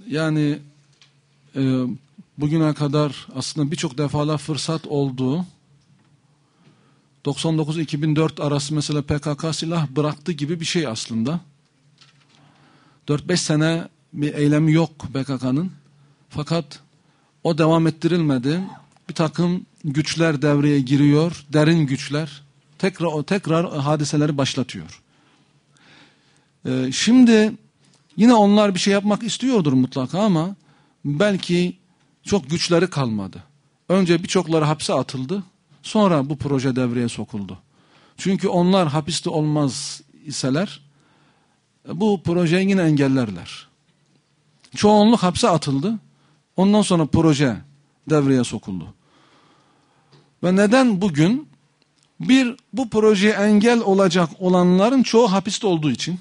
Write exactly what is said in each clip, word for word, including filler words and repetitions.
yani e, bugüne kadar aslında birçok defalar fırsat oldu. doksan dokuz iki bin dört arası mesela P K K silah bıraktı gibi bir şey aslında. dört beş sene bir eylemi yok P K K'nın. Fakat o devam ettirilmedi. Bir takım güçler devreye giriyor, derin güçler. Tekrar o tekrar hadiseleri başlatıyor. Ee, şimdi yine onlar bir şey yapmak istiyordur mutlaka ama belki çok güçleri kalmadı. Önce birçokları hapse atıldı. Sonra bu proje devreye sokuldu. Çünkü onlar hapiste olmaz iseler bu projeyi yine engellerler. Çoğunluk hapse atıldı. Ondan sonra proje devreye sokuldu. Ve neden bugün? Bir, bu projeye engel olacak olanların çoğu hapiste olduğu için.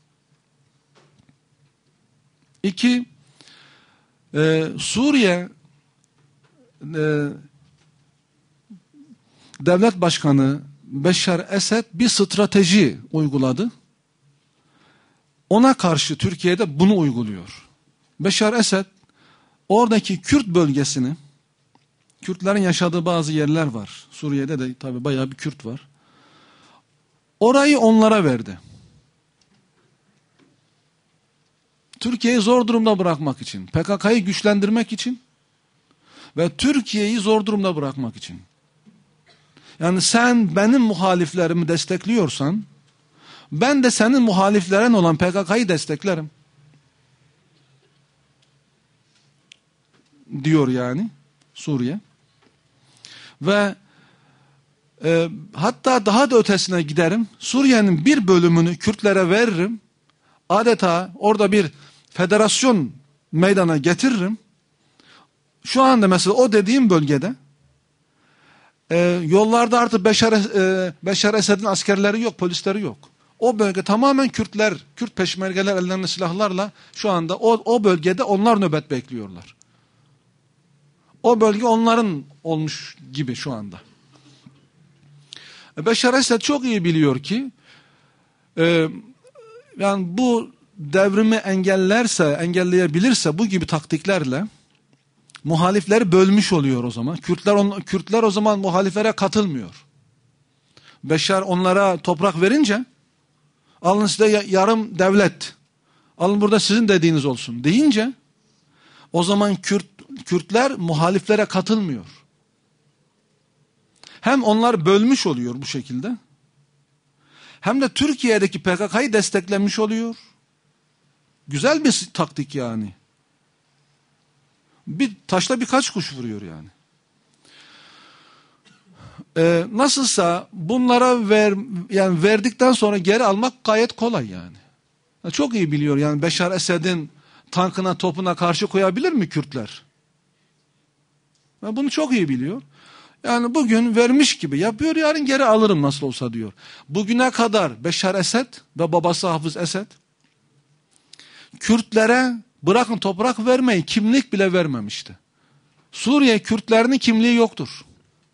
İki, e, Suriye e, Devlet Başkanı Beşar Esed bir strateji uyguladı. Ona karşı Türkiye'de bunu uyguluyor. Beşar Esed oradaki Kürt bölgesini, Kürtlerin yaşadığı bazı yerler var. Suriye'de de tabii bayağı bir Kürt var. Orayı onlara verdi. Türkiye'yi zor durumda bırakmak için, P K K'yı güçlendirmek için ve Türkiye'yi zor durumda bırakmak için. Yani sen benim muhaliflerimi destekliyorsan, ben de senin muhaliflerin olan P K K'yı desteklerim. Diyor yani Suriye. Ve e, hatta daha da ötesine giderim. Suriye'nin bir bölümünü Kürtlere veririm. Adeta orada bir federasyon meydana getiririm. Şu anda mesela o dediğim bölgede e, yollarda artık Beşar, e, Beşar Esed'in askerleri yok, polisleri yok. O bölge tamamen Kürtler, Kürt peşmergeler ellerinde silahlarla şu anda o, o bölgede onlar nöbet bekliyorlar. O bölge onların olmuş gibi şu anda. Beşar Esed çok iyi biliyor ki e, yani bu devrimi engellerse, engelleyebilirse bu gibi taktiklerle muhalifleri bölmüş oluyor o zaman. Kürtler, on, Kürtler o zaman muhaliflere katılmıyor. Beşar onlara toprak verince alın size yarım devlet, alın burada sizin dediğiniz olsun deyince o zaman Kürt, Kürtler muhaliflere katılmıyor. Hem onlar bölmüş oluyor bu şekilde, hem de Türkiye'deki P K K'yı desteklemiş oluyor. Güzel bir taktik yani. Bir taşla birkaç kuş vuruyor yani. Ee, nasılsa bunlara ver, yani verdikten sonra geri almak gayet kolay yani. Çok iyi biliyor yani Beşar Esed'in tankına topuna karşı koyabilir mi Kürtler? Ve bunu çok iyi biliyor. Yani bugün vermiş gibi yapıyor, yarın geri alırım nasıl olsa diyor. Bugüne kadar Beşar Esed ve babası Hafız Esed Kürtlere bırakın toprak vermeyi, kimlik bile vermemişti. Suriye Kürtlerinin kimliği yoktur.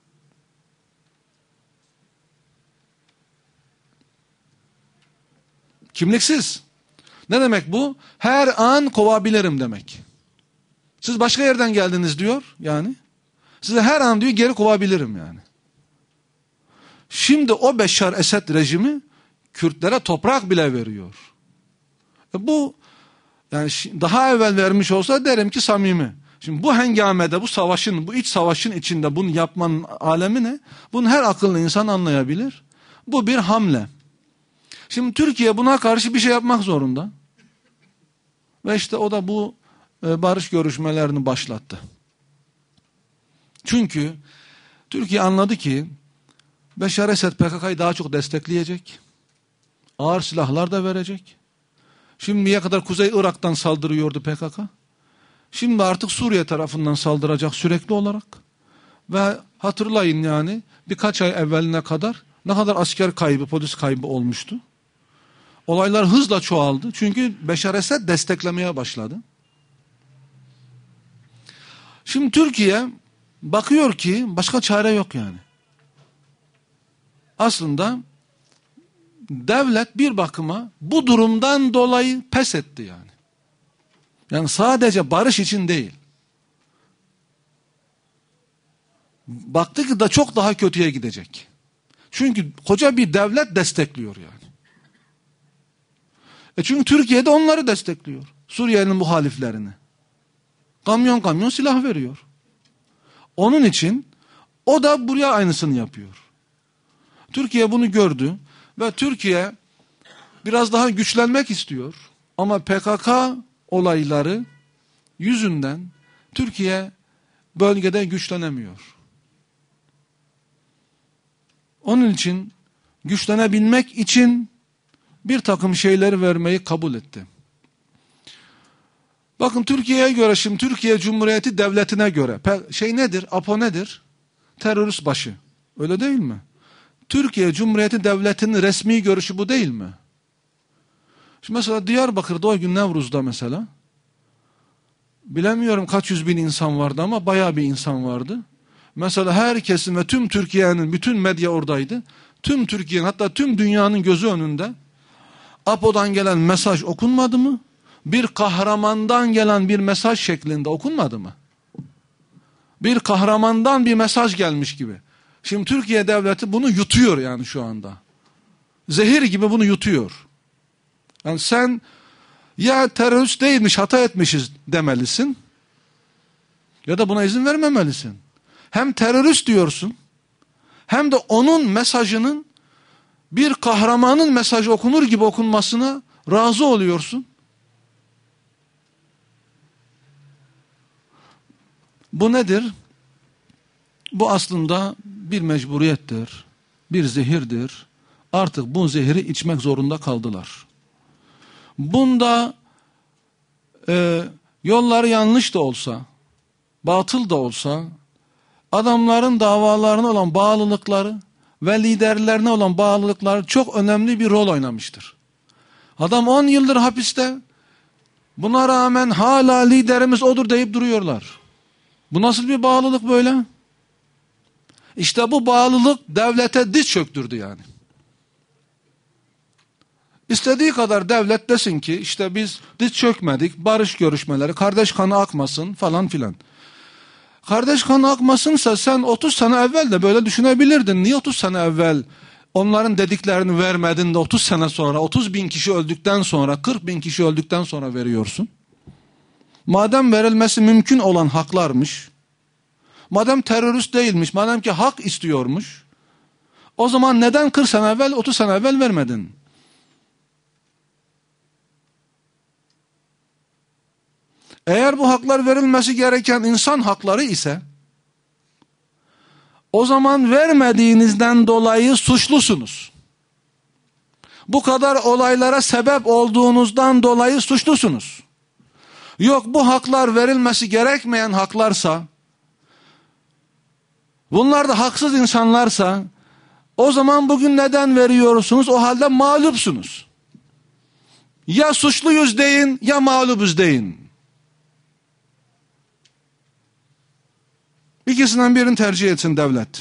Kimliksiz. Ne demek bu? Her an kovabilirim demek. Siz başka yerden geldiniz diyor yani. Size her an diyor geri kovabilirim yani. Şimdi o Beşar Esed rejimi Kürtlere toprak bile veriyor. E bu yani daha evvel vermiş olsa derim ki samimi. Şimdi bu hengamede, bu savaşın, bu iç savaşın içinde bunu yapmanın alemi ne? Bunu her akıllı insan anlayabilir. Bu bir hamle. Şimdi Türkiye buna karşı bir şey yapmak zorunda. Ve işte o da bu e, barış görüşmelerini başlattı. Çünkü Türkiye anladı ki Beşar Esed P K K'yı daha çok destekleyecek. Ağır silahlar da verecek. Şimdiye kadar Kuzey Irak'tan saldırıyordu P K K. Şimdi artık Suriye tarafından saldıracak sürekli olarak. Ve hatırlayın yani birkaç ay evveline kadar ne kadar asker kaybı, polis kaybı olmuştu. Olaylar hızla çoğaldı. Çünkü Beşar Esed desteklemeye başladı. Şimdi Türkiye bakıyor ki başka çare yok yani. Aslında devlet bir bakıma bu durumdan dolayı pes etti yani. Yani sadece barış için değil. Baktı ki da çok daha kötüye gidecek. Çünkü koca bir devlet destekliyor yani. E çünkü Türkiye de onları destekliyor. Suriye'nin muhaliflerini. Kamyon kamyon silah veriyor. Onun için o da buraya aynısını yapıyor. Türkiye bunu gördü ve Türkiye biraz daha güçlenmek istiyor. Ama P K K olayları yüzünden Türkiye bölgede güçlenemiyor. Onun için güçlenebilmek için bir takım şeyleri vermeyi kabul etti. Bakın Türkiye'ye göre, şimdi Türkiye Cumhuriyeti Devleti'ne göre şey nedir? APO nedir? Terörist başı. Öyle değil mi? Türkiye Cumhuriyeti Devleti'nin resmi görüşü bu değil mi? Şimdi mesela Diyarbakır'da o gün Nevruz'da mesela bilemiyorum kaç yüz bin insan vardı ama bayağı bir insan vardı. Mesela herkesin ve tüm Türkiye'nin, bütün medya oradaydı. Tüm Türkiye'nin, hatta tüm dünyanın gözü önünde APO'dan gelen mesaj okunmadı mı? Bir kahramandan gelen bir mesaj şeklinde okunmadı mı? Bir kahramandan bir mesaj gelmiş gibi. Şimdi Türkiye devleti bunu yutuyor yani şu anda. Zehir gibi bunu yutuyor. Yani sen ya terörist değilmiş, hata etmişiz demelisin. Ya da buna izin vermemelisin. Hem terörist diyorsun, hem de onun mesajının bir kahramanın mesajı okunur gibi okunmasına razı oluyorsun. Bu nedir? Bu aslında bir mecburiyettir, bir zehirdir. Artık bu zehri içmek zorunda kaldılar. Bunda e, yolları yanlış da olsa, batıl da olsa, adamların davalarına olan bağlılıkları ve liderlerine olan bağlılıkları çok önemli bir rol oynamıştır. Adam on yıldır hapiste, buna rağmen hala liderimiz odur deyip duruyorlar. Bu nasıl bir bağlılık böyle? İşte bu bağlılık devlete diz çöktürdü yani. İstediği kadar devlet desin ki işte biz diz çökmedik, barış görüşmeleri, kardeş kanı akmasın falan filan. Kardeş kanı akmasınsa sen otuz sene evvel de böyle düşünebilirdin. Niye otuz sene evvel onların dediklerini vermedin de otuz sene sonra, otuz bin kişi öldükten sonra, kırk bin kişi öldükten sonra veriyorsun? Madem verilmesi mümkün olan haklarmış, madem terörist değilmiş, madem ki hak istiyormuş, o zaman neden kırk sene evvel, otuz sene evvel vermedin? Eğer bu haklar verilmesi gereken insan hakları ise, o zaman vermediğinizden dolayı suçlusunuz. Bu kadar olaylara sebep olduğunuzdan dolayı suçlusunuz. Yok bu haklar verilmesi gerekmeyen haklarsa, bunlar da haksız insanlarsa, o zaman bugün neden veriyorsunuz? O halde mağlupsunuz. Ya suçluyuz deyin, ya mağlubuz deyin. İkisinden birini tercih etsin devlet.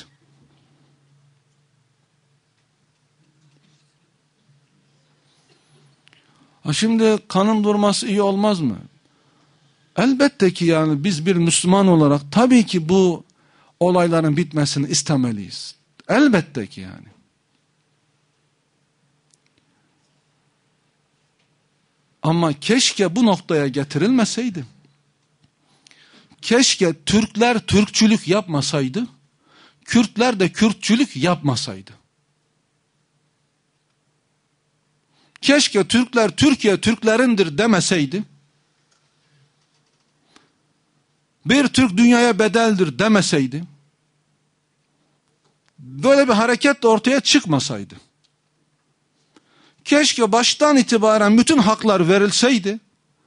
Ha şimdi kanın durması iyi olmaz mı? Elbette ki yani biz bir Müslüman olarak tabii ki bu olayların bitmesini istemeliyiz. Elbette ki yani. Ama keşke bu noktaya getirilmeseydi. Keşke Türkler Türkçülük yapmasaydı, Kürtler de Kürtçülük yapmasaydı. Keşke Türkler Türkiye Türklerindir demeseydi, bir Türk dünyaya bedeldir demeseydi, böyle bir hareket de ortaya çıkmasaydı. Keşke baştan itibaren bütün haklar verilseydi.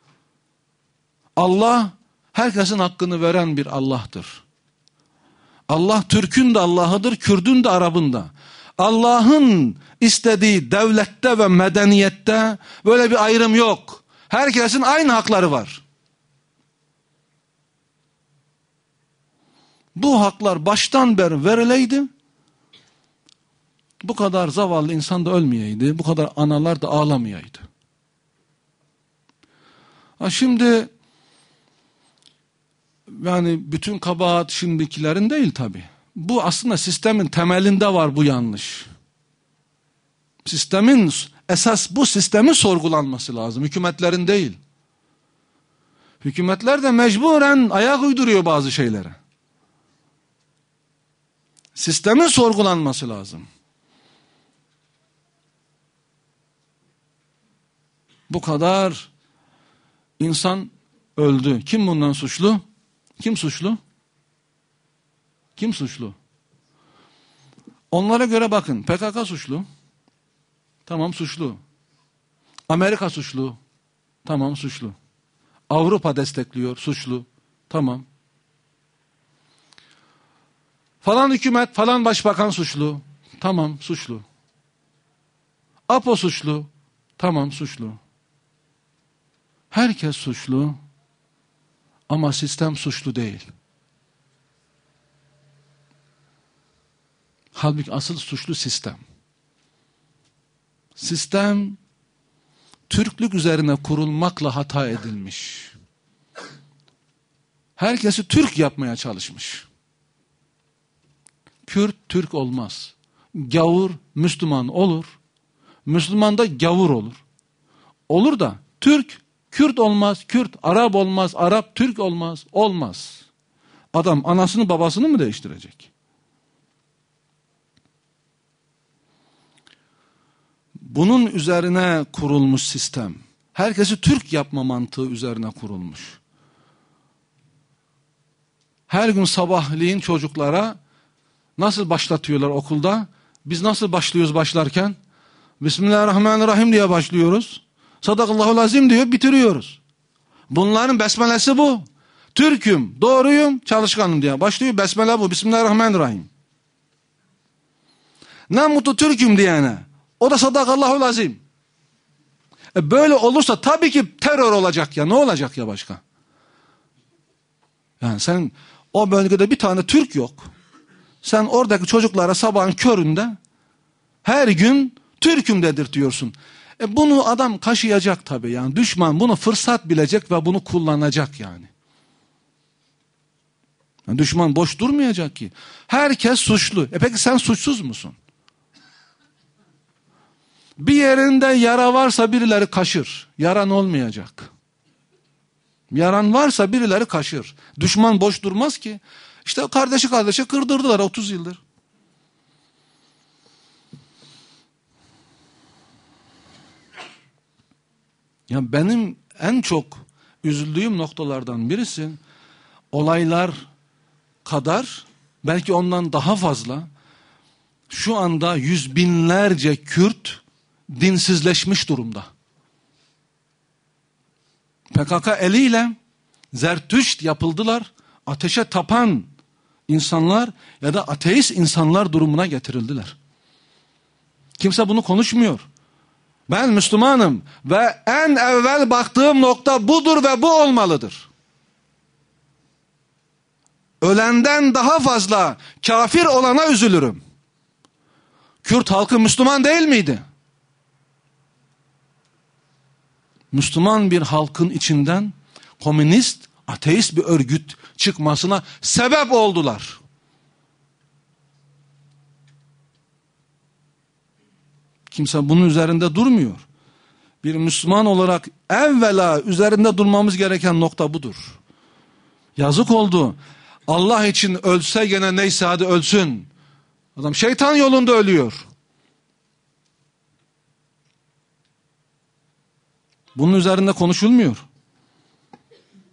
Allah herkesin hakkını veren bir Allah'tır. Allah Türk'ün de Allah'ıdır, Kürd'ün de Arap'ın da. Allah'ın istediği devlette ve medeniyette böyle bir ayrım yok. Herkesin aynı hakları var. Bu haklar baştan beri verileydi, bu kadar zavallı insan da ölmeyeydi, bu kadar analar da ağlamayaydı. Ha şimdi yani bütün kabahat şimdikilerin değil tabii. Bu aslında sistemin temelinde var bu yanlış. Sistemin esas bu sistemin sorgulanması lazım. Hükümetlerin değil. Hükümetler de mecburen ayak uyduruyor bazı şeylere. Sistemin sorgulanması lazım. Bu kadar insan öldü. Kim bundan suçlu? Kim suçlu? Kim suçlu? Onlara göre bakın. P K K suçlu. Tamam, suçlu. Amerika suçlu. Tamam, suçlu. Avrupa destekliyor, suçlu. Tamam. Falan hükümet, falan başbakan suçlu. Tamam, suçlu. APO suçlu. Tamam, suçlu. Herkes suçlu. Ama sistem suçlu değil. Halbuki asıl suçlu sistem. Sistem Türklük üzerine kurulmakla hata edilmiş. Herkesi Türk yapmaya çalışmış. Kürt Türk olmaz. Gavur Müslüman olur. Müslüman da gavur olur. Olur da Türk Kürt olmaz, Kürt Arap olmaz, Arap Türk olmaz. Olmaz. Adam anasını babasını mı değiştirecek? Bunun üzerine kurulmuş sistem. Herkesi Türk yapma mantığı üzerine kurulmuş. Her gün sabahleyin çocuklara nasıl başlatıyorlar okulda? Biz nasıl başlıyoruz başlarken? Bismillahirrahmanirrahim diye başlıyoruz. Sadakallahul azim diyor, bitiriyoruz. Bunların besmelesi bu. Türk'üm, doğruyum, çalışkanım diye başlıyor. Besmele bu. Bismillahirrahmanirrahim. Ne mutlu Türk'üm diyene. O da sadakallahul azim. E böyle olursa tabii ki terör olacak ya. Ne olacak ya başka? Yani sen o bölgede bir tane Türk yok. Sen oradaki çocuklara sabahın köründe her gün Türk'üm dedirtiyorsun. E bunu adam kaşıyacak tabii yani. Düşman bunu fırsat bilecek ve bunu kullanacak yani. Yani düşman boş durmayacak ki. Herkes suçlu. E peki sen suçsuz musun? Bir yerinde yara varsa birileri kaşır. Yaran olmayacak. Yaran varsa birileri kaşır. Düşman boş durmaz ki. İşte kardeşi kardeşe kırdırdılar otuz yıldır. Ya benim en çok üzüldüğüm noktalardan birisi olaylar kadar belki ondan daha fazla şu anda yüz binlerce Kürt dinsizleşmiş durumda. P K K eliyle Zertüşt yapıldılar. Ateşe tapan insanlar ya da ateist insanlar durumuna getirildiler. Kimse bunu konuşmuyor. Ben Müslümanım ve en evvel baktığım nokta budur ve bu olmalıdır. Ölenden daha fazla kafir olana üzülürüm. Kürt halkı Müslüman değil miydi? Müslüman bir halkın içinden komünist, ateist bir örgüt çıkmasına sebep oldular. Kimse bunun üzerinde durmuyor. Bir Müslüman olarak evvela üzerinde durmamız gereken nokta budur. Yazık oldu. Allah için ölse gene neyse hadi ölsün. Adam şeytan yolunda ölüyor. Bunun üzerinde konuşulmuyor.